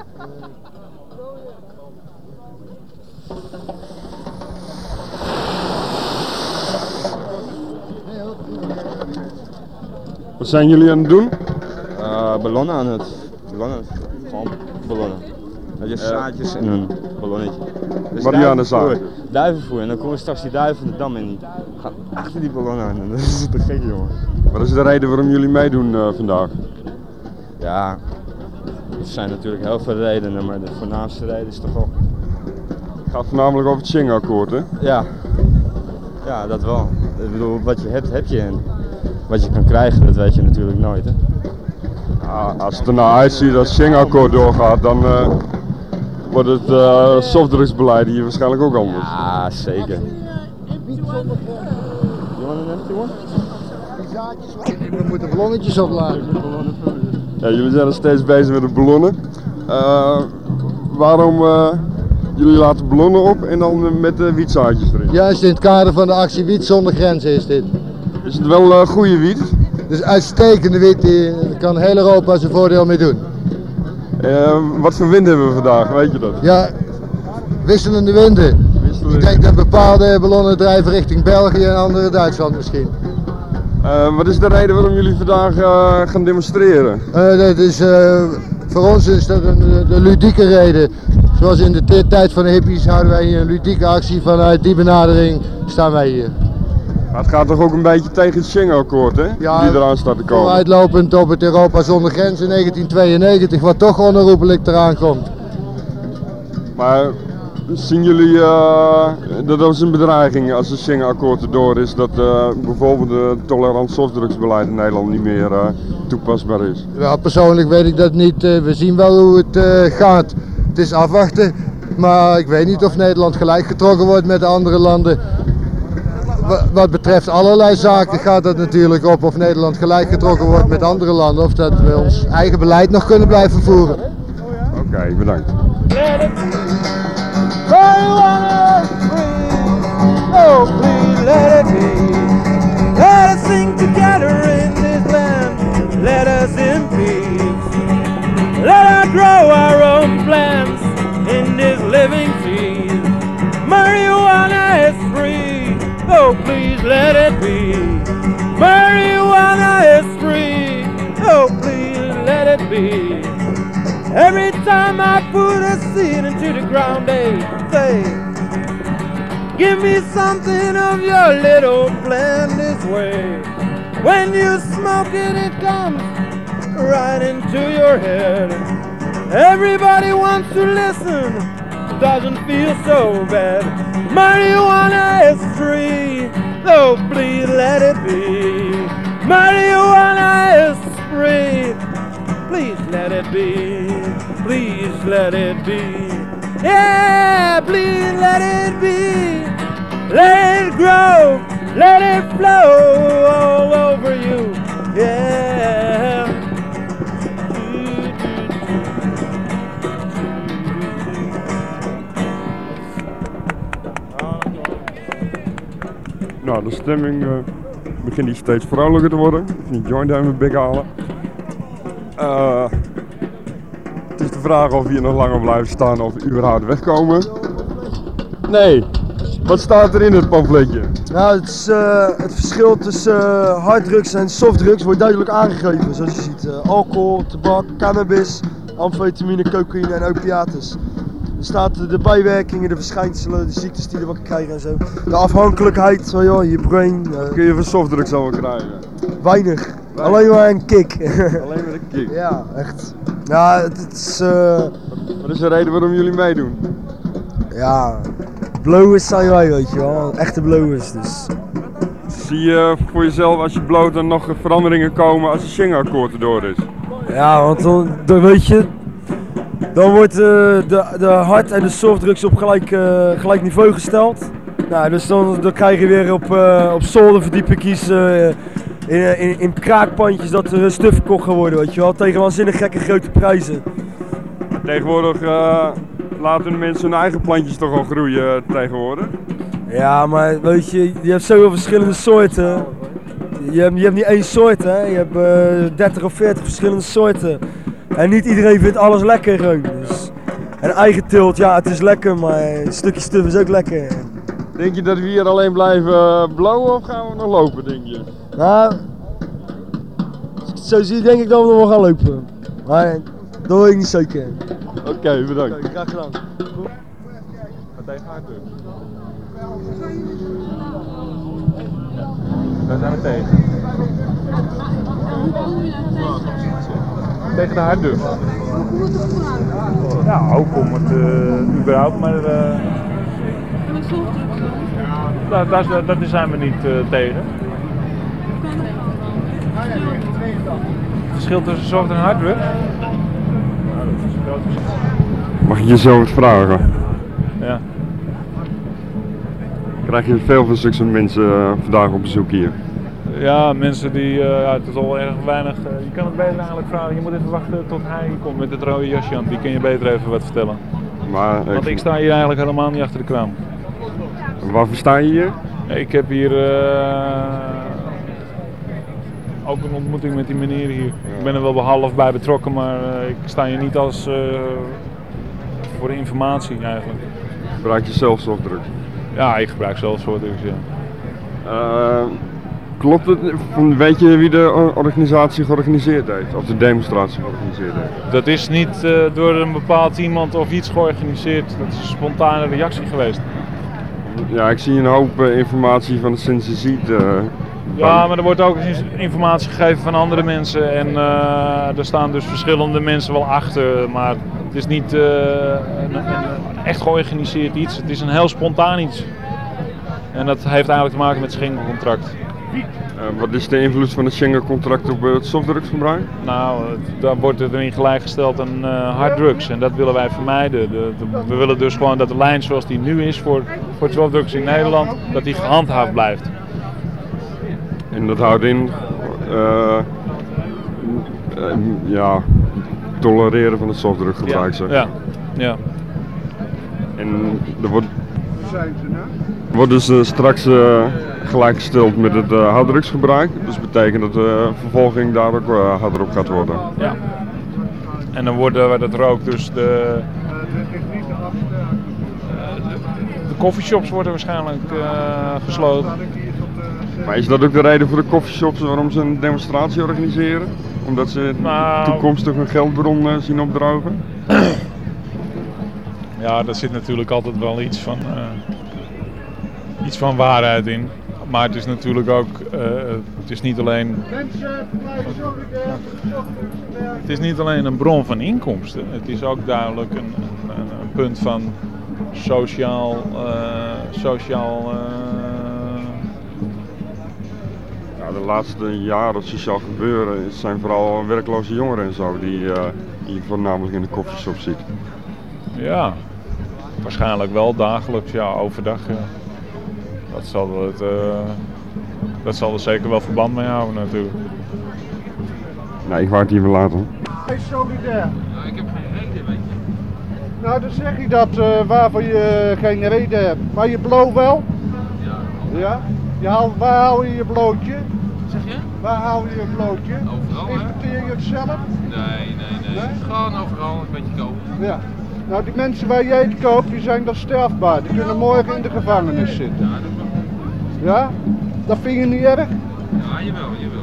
Speaker 1: Wat zijn jullie aan het doen?
Speaker 4: Uh, ballonnen aan het. Ballonnen. Gewoon ballonnen. Dat je zaadjes in een ballonnetje. Dus
Speaker 1: Mariannezaad.
Speaker 4: Duivenvoer. En dan komen straks die duiven van de dam in. Die gaan achter die ballonnen aan. En dat is te gek, jongen.
Speaker 1: Wat is de reden waarom jullie meedoen uh, vandaag?
Speaker 4: Ja, er zijn natuurlijk heel veel redenen, maar de voornaamste reden is toch wel...
Speaker 1: Het gaat voornamelijk over het Schengen-akkoord, hè?
Speaker 4: Ja. Ja, dat wel. Ik bedoel, wat je hebt, heb je. En wat je kan krijgen, dat weet je natuurlijk nooit, hè.
Speaker 1: Ja, als het er nou uitziet dat het Schengen-akkoord doorgaat, dan uh, wordt het uh, softdrugsbeleid hier waarschijnlijk ook anders.
Speaker 4: Ja, zeker. You want an empty one?
Speaker 3: Die zaadjes, we moeten ballonnetjes opladen.
Speaker 1: Ja, jullie zijn nog steeds bezig met de ballonnen. Uh, waarom uh, jullie laten ballonnen op en dan met de wietzaadjes erin?
Speaker 3: Juist in het kader van de actie Wiet zonder Grenzen is dit.
Speaker 1: Is het wel uh, goede wiet?
Speaker 3: Dus uitstekende wiet, die kan heel Europa zijn voordeel mee doen.
Speaker 1: Uh, wat voor wind hebben we vandaag, weet je dat?
Speaker 3: Ja, wisselende winden.
Speaker 1: Wisselende.
Speaker 3: Ik denk dat bepaalde ballonnen drijven richting België en andere Duitsland misschien.
Speaker 1: Uh, wat is de reden waarom jullie vandaag uh, gaan demonstreren?
Speaker 3: Uh, dat is, uh, voor ons is dat een de ludieke reden. Zoals in de tijd van de hippies houden wij hier een ludieke actie. Vanuit die benadering staan wij hier.
Speaker 1: Maar het gaat toch ook een beetje tegen het Schengen-akkoord, hè?
Speaker 3: Ja,
Speaker 1: die eraan staat te komen.
Speaker 3: Vooruitlopend op het Europa zonder grenzen negentien tweeënnegentig, wat toch onherroepelijk eraan komt.
Speaker 1: Maar zien jullie uh, dat dat een bedreiging als het Schengen-akkoord erdoor is, dat uh, bijvoorbeeld het tolerant softdrugsbeleid in Nederland niet meer uh, toepasbaar is?
Speaker 3: Ja, persoonlijk weet ik dat niet. Uh, we zien wel hoe het uh, gaat. Het is afwachten, maar ik weet niet of Nederland gelijk getrokken wordt met de andere landen. Wat betreft allerlei zaken gaat het natuurlijk op of Nederland gelijk getrokken wordt met andere landen of dat we ons eigen beleid nog kunnen blijven voeren.
Speaker 1: Oké, okay, bedankt.
Speaker 5: Marijuana free, oh please let it be. Let us sing together in this land, let us in peace. Let us grow our own plants in this living field. Marijuana is free, oh please let it be. Marijuana is free, oh please let it be. Every time I put a seed into the ground, they say, give me something of your little plant this way. When you smoke it, it comes right into your head. Everybody wants to listen, doesn't feel so bad. Marijuana is free, so please let it be. Marijuana is free, please let it be. Please let it be. Yeah, please let it be. Let it grow, let it flow all over you. Yeah.
Speaker 1: Nou, de stemming uh, begint hier steeds vrolijker te worden. Die joint even big halen. Uh, het is de vraag of we hier nog langer blijven staan of we überhaupt wegkomen. Nee, wat staat er in het pamfletje?
Speaker 6: Nou, het, is, uh, het verschil tussen uh, harddrugs en softdrugs wordt duidelijk aangegeven. Zoals je ziet, uh, alcohol, tabak, cannabis, amfetamine, cocaïne en opiates. Er staat de bijwerkingen, de verschijnselen, de ziektes die je wakker krijgen en zo. De afhankelijkheid, zo, joh, je brain. Uh,
Speaker 1: Kun je van softdrugs allemaal krijgen?
Speaker 6: Weinig. weinig. Alleen maar een kick.
Speaker 1: Alleen maar een kick?
Speaker 6: Ja, echt. Ja, het, het is... Uh...
Speaker 1: Wat is de reden waarom jullie meedoen?
Speaker 6: Ja, blowers zijn wij, weet je wel. Echte blowers dus.
Speaker 1: Zie je voor jezelf als je bloot dan nog veranderingen komen als het Schengen-akkoord erdoor is?
Speaker 6: Ja, want dan, dan weet je... Dan wordt uh, de, de hard- en de softdrugs op gelijk, uh, gelijk niveau gesteld. Nou, dus dan, dan krijg je weer op, uh, op zolderverdiepingjes, uh, in, in, in kraakpandjes dat er stuf verkocht gaat worden, weet je wel. Tegen waanzinnig gekke grote prijzen.
Speaker 1: Tegenwoordig uh, laten de mensen hun eigen plantjes toch al groeien tegenwoordig?
Speaker 6: Ja, maar weet je, je hebt zoveel verschillende soorten. Je hebt, je hebt niet één soort, hè. Je hebt uh, dertig of veertig verschillende soorten. En niet iedereen vindt alles lekker gewoon. Dus. En eigen teelt, ja, het is lekker, maar een stukje stuf is ook lekker.
Speaker 1: Denk je dat we hier alleen blijven blowen of gaan we nog lopen, denk je?
Speaker 6: Nou, als ik het zo zie, denk ik dat we nog wel gaan lopen. Maar dat weet ik niet zeker.
Speaker 1: Oké, okay, bedankt.
Speaker 6: Okay, graag gedaan.
Speaker 7: Wat tegen harddrugs? Daar zijn we tegen. Tegen de harddrugs. Ja, ook om het uh, überhaupt, maar uh, daar, daar, daar zijn we niet uh, tegen. Het verschil tussen soft en harddrugs? Nou, dat is een groot verschil.
Speaker 1: Mag ik je zo wat vragen?
Speaker 7: Ja.
Speaker 1: Krijg je veel van zulke mensen uh, vandaag op bezoek hier?
Speaker 7: Ja, mensen die, uh, ja, het is al erg weinig, uh, je kan het beter eigenlijk vragen, je moet even wachten tot hij komt met het rode jasje aan, die kun je beter even wat vertellen.
Speaker 1: Maar,
Speaker 7: Want ik sta hier eigenlijk helemaal niet achter de kraam.
Speaker 1: Waarvoor sta je hier?
Speaker 7: Ik heb hier uh, ook een ontmoeting met die meneer hier. Ik ben er wel half bij betrokken, maar uh, ik sta hier niet als uh, voor de informatie eigenlijk.
Speaker 1: Gebruik je zelf softdrugs?
Speaker 7: Ja, ik gebruik zelf softdrugs, ja.
Speaker 1: Uh, klopt het? Weet je wie de organisatie georganiseerd heeft? Of de demonstratie georganiseerd heeft?
Speaker 7: Dat is niet uh, door een bepaald iemand of iets georganiseerd. Dat is een spontane reactie geweest.
Speaker 1: Ja, ik zie een hoop uh, informatie van de Sensiziet. Uh,
Speaker 7: ja, maar er wordt ook informatie gegeven van andere mensen. En uh, er staan dus verschillende mensen wel achter. Maar Het is niet uh, een, een, een echt georganiseerd iets, het is een heel spontaan iets. En dat heeft eigenlijk te maken met het Schengen-contract.
Speaker 1: Uh, wat is de invloed van het Schengen-contract op het softdrugsgebruik?
Speaker 7: Nou, daar wordt er in gelijkgesteld aan uh, harddrugs en dat willen wij vermijden. De, de, we willen dus gewoon dat de lijn zoals die nu is voor, voor het softdrugs in Nederland, dat die gehandhaafd blijft.
Speaker 1: En dat houdt in, uh, uh, ja, tolereren van het softdrugsgebruik, zeg.
Speaker 7: Ja, ja.
Speaker 1: En er wordt, wordt dus uh, straks uh, gelijkgesteld met het uh, harddrugsgebruik. Dus dat betekent dat de uh, vervolging daar ook uh, harder op gaat worden.
Speaker 7: Ja. En dan worden we dat er ook dus de... De coffeeshops worden waarschijnlijk uh, gesloten.
Speaker 1: Maar is dat ook de reden voor de coffeeshops waarom ze een demonstratie organiseren? Omdat ze
Speaker 7: nou,
Speaker 1: toekomstig een geldbron uh, zien opdrogen?
Speaker 7: Ja, daar zit natuurlijk altijd wel iets van, uh, iets van waarheid in. Maar het is natuurlijk ook, uh, het is niet alleen, het is niet alleen een bron van inkomsten. Het is ook duidelijk een, een, een punt van sociaal, uh, sociaal uh,
Speaker 1: de laatste jaren sociaal gebeuren zijn vooral werkloze jongeren en zo die uh, je voornamelijk in de koffieshop ziet.
Speaker 7: Ja, waarschijnlijk wel dagelijks, ja, overdag. Ja. Dat zal het, uh, dat zal er zeker wel verband mee houden natuurlijk.
Speaker 1: Nou, ik wou het hier wel laten.
Speaker 3: Hij is solidair. Nou, ik heb geen reden, weet je. Nou, dan zeg je dat uh, waarvoor je uh, geen reden hebt. Maar je bloot wel? Ja. Ja? Je haal, waar hou je je blootje?
Speaker 8: Zeg je?
Speaker 3: Waar hou je je blootje?
Speaker 8: Overal, hè?
Speaker 3: Importeer je het zelf?
Speaker 8: Nee, nee, nee. nee? Gewoon overal een beetje kopen.
Speaker 3: Ja. Nou, die mensen waar jij het koopt, die zijn dan strafbaar. Die kunnen morgen in de gevangenis zitten.
Speaker 8: Ja, dat mag.
Speaker 3: Ja? Dat vind je niet erg?
Speaker 8: Ja, jawel, jawel.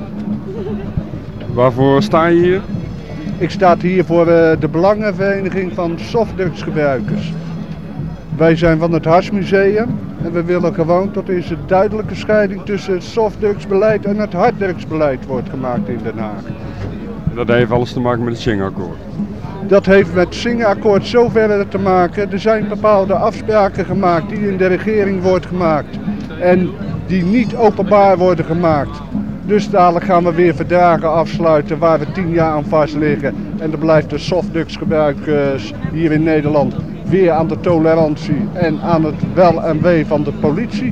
Speaker 1: Waarvoor sta je hier?
Speaker 3: Ik sta hier voor uh, de Belangenvereniging van Softdrugsgebruikers. Wij zijn van het Harsmuseum en we willen gewoon dat er een duidelijke scheiding tussen het softdrugsbeleid en het harddrugsbeleid wordt gemaakt in Den Haag.
Speaker 1: Dat heeft alles te maken met het Schengen-akkoord.
Speaker 3: Dat heeft met het Schengen-akkoord zover te maken. Er zijn bepaalde afspraken gemaakt die in de regering worden gemaakt en die niet openbaar worden gemaakt. Dus dadelijk gaan we weer verdragen afsluiten waar we tien jaar aan vast liggen. En dan blijft de softdrugsgebruikers hier in Nederland weer aan de tolerantie en aan het wel en wee van de politie.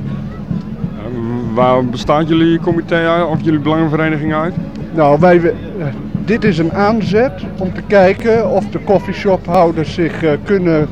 Speaker 1: Uh, waar bestaat jullie comité uit, of jullie belangenvereniging uit?
Speaker 3: Nou, wij, uh, dit is een aanzet om te kijken of de coffeeshophouders zich uh, kunnen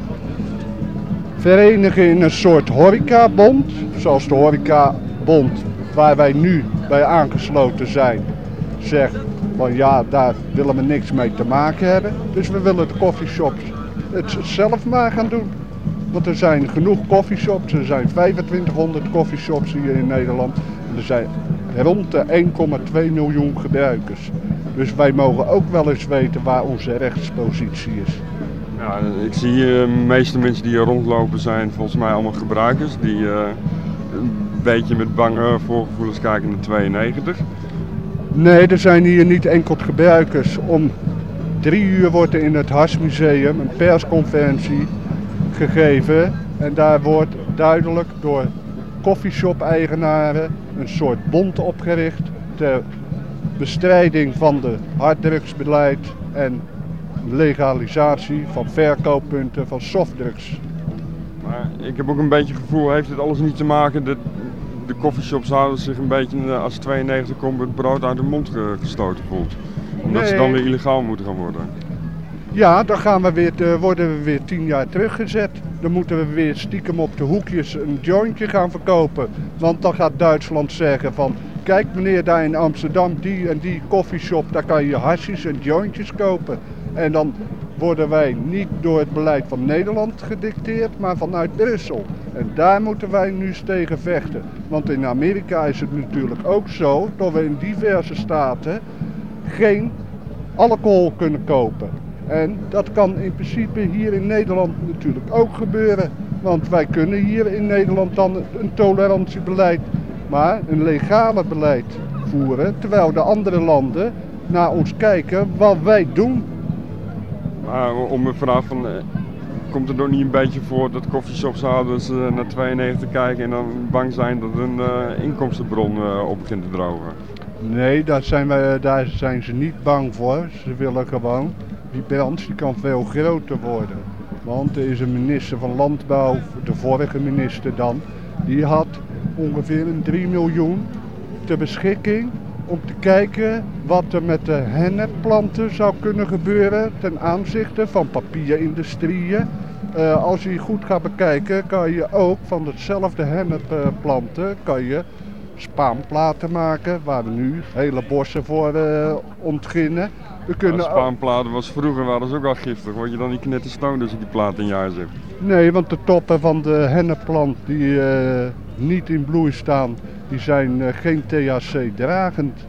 Speaker 3: verenigen in een soort horecabond. Zoals de horecabond waar wij nu bij aangesloten zijn, zegt van ja, daar willen we niks mee te maken hebben. Dus we willen de coffeeshops het zelf maar gaan doen. Want er zijn genoeg coffeeshops, er zijn vijfentwintighonderd coffeeshops hier in Nederland. En er zijn rond de één komma twee miljoen gebruikers. Dus wij mogen ook wel eens weten waar onze rechtspositie is.
Speaker 1: Ja, ik zie uh, de meeste mensen die hier rondlopen zijn volgens mij allemaal gebruikers. Die uh, een beetje met bange voorgevoelens kijken naar tweeënnegentig.
Speaker 3: Nee, er zijn hier niet enkel gebruikers. Om drie uur wordt er in het Harsmuseum een persconferentie gegeven. En daar wordt duidelijk door coffeeshop-eigenaren een soort bond opgericht ter bestrijding van de harddrugsbeleid en legalisatie van verkooppunten van softdrugs.
Speaker 1: Maar ik heb ook een beetje het gevoel, heeft het alles niet te maken dat de coffeeshops houden zich een beetje als tweeënnegentig komt het brood uit de mond gestoten voelt. Omdat
Speaker 3: Nee.
Speaker 1: ze dan weer illegaal moeten gaan worden.
Speaker 3: Ja, dan gaan we weer te, worden we weer tien jaar teruggezet. Dan moeten we weer stiekem op de hoekjes een jointje gaan verkopen. Want dan gaat Duitsland zeggen van, kijk meneer, daar in Amsterdam, die en die coffeeshop, daar kan je hasjes en jointjes kopen. En dan worden wij niet door het beleid van Nederland gedicteerd, maar vanuit Brussel. En daar moeten wij nu eens tegen vechten. Want in Amerika is het natuurlijk ook zo dat we in diverse staten geen alcohol kunnen kopen. En dat kan in principe hier in Nederland natuurlijk ook gebeuren. Want wij kunnen hier in Nederland dan een tolerantiebeleid, maar een legale beleid voeren. Terwijl de andere landen naar ons kijken wat wij doen.
Speaker 1: Maar om mijn vraag van, eh, komt het nog niet een beetje voor dat coffeeshophouders uh, naar tweeënnegentig kijken en dan bang zijn dat hun uh, inkomstenbron uh, op begint te drogen?
Speaker 9: Nee, daar zijn, wij, daar zijn ze niet bang voor. Ze willen gewoon, die branche die kan veel groter worden. Want er is een minister van Landbouw, de vorige minister dan, die had ongeveer een drie miljoen ter beschikking om te kijken wat er met de hennepplanten zou kunnen gebeuren ten aanzichte van papierindustrieën. Uh, als je goed gaat bekijken kan je ook van hetzelfde hennepplanten kan je spaanplaten maken waar we nu hele bossen voor uh, ontginnen. We kunnen
Speaker 1: ja, spaanplaten was vroeger waren ze ook al giftig, word je dan niet knetterstoon als je die plaat in je huis hebt?
Speaker 9: Nee, want de toppen van de hennepplant die uh, niet in bloei staan, die zijn uh, geen T H C dragend.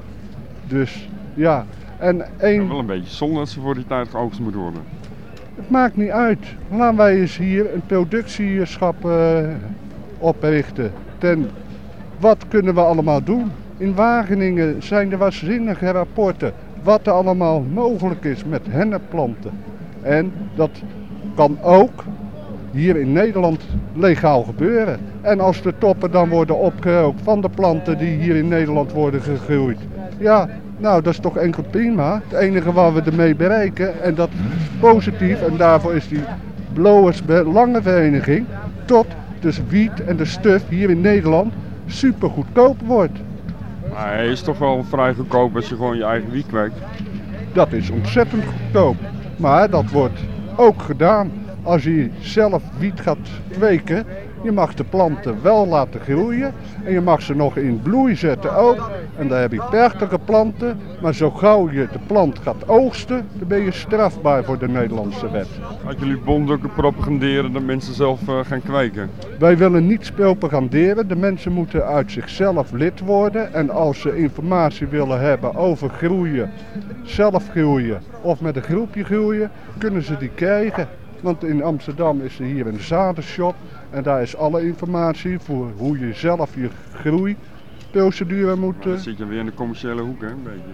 Speaker 9: Dus ja, en één...
Speaker 1: Ja, wel een beetje zonde dat ze voor die tijd geoogst moet worden.
Speaker 9: Het maakt niet uit. Laten wij eens hier een productieschap uh, oprichten. Ten, wat kunnen we allemaal doen? In Wageningen zijn er waanzinnige rapporten wat er allemaal mogelijk is met hennepplanten. En dat kan ook hier in Nederland legaal gebeuren. En als de toppen dan worden opgerookt van de planten die hier in Nederland worden gegroeid. Ja, nou dat is toch enkel prima. Het enige wat we ermee bereiken, en dat is positief, en daarvoor is die Blowers Belangenvereniging, tot de wiet en de stuf hier in Nederland super goedkoop wordt.
Speaker 1: Maar hij is toch wel vrij goedkoop als je gewoon je eigen wiet kweekt.
Speaker 9: Dat is ontzettend goedkoop. Maar dat wordt ook gedaan. Als je zelf wiet gaat kweken, je mag de planten wel laten groeien en je mag ze nog in bloei zetten ook. En daar heb je prachtige planten, maar zo gauw je de plant gaat oogsten, dan ben je strafbaar voor de Nederlandse wet.
Speaker 1: Gaat jullie bond ook propaganderen dat mensen zelf uh, gaan kweken?
Speaker 9: Wij willen niets propaganderen, de mensen moeten uit zichzelf lid worden en als ze informatie willen hebben over groeien, zelf groeien of met een groepje groeien, kunnen ze die krijgen. Want in Amsterdam is er hier een zadenshop en daar is alle informatie voor hoe je zelf je groeiprocedure moet...
Speaker 1: Dan zit je weer in de commerciële hoek, hè, een beetje.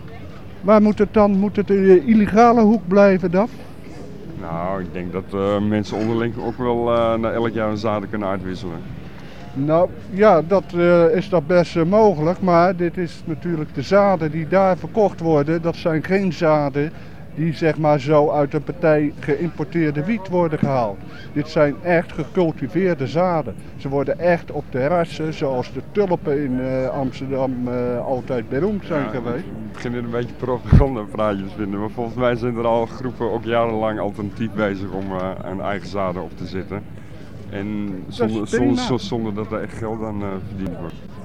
Speaker 9: Waar moet het dan? Moet het in de illegale hoek blijven dan?
Speaker 1: Nou, ik denk dat uh, mensen onderling ook wel uh, na elk jaar een zaden kunnen uitwisselen.
Speaker 9: Nou ja, dat uh, is dat best uh, mogelijk, maar dit is natuurlijk de zaden die daar verkocht worden, dat zijn geen zaden die zeg maar zo uit een partij geïmporteerde wiet worden gehaald. Dit zijn echt gecultiveerde zaden. Ze worden echt op terrassen, zoals de tulpen in uh, Amsterdam uh, altijd beroemd zijn
Speaker 1: ja,
Speaker 9: geweest.
Speaker 1: Ik begin er een beetje propagandapraatjes te vinden, maar volgens mij zijn er al groepen ook jarenlang alternatief bezig om uh, aan eigen zaden op te zetten. En zonder, zonder, zonder dat er echt geld aan uh, verdiend wordt.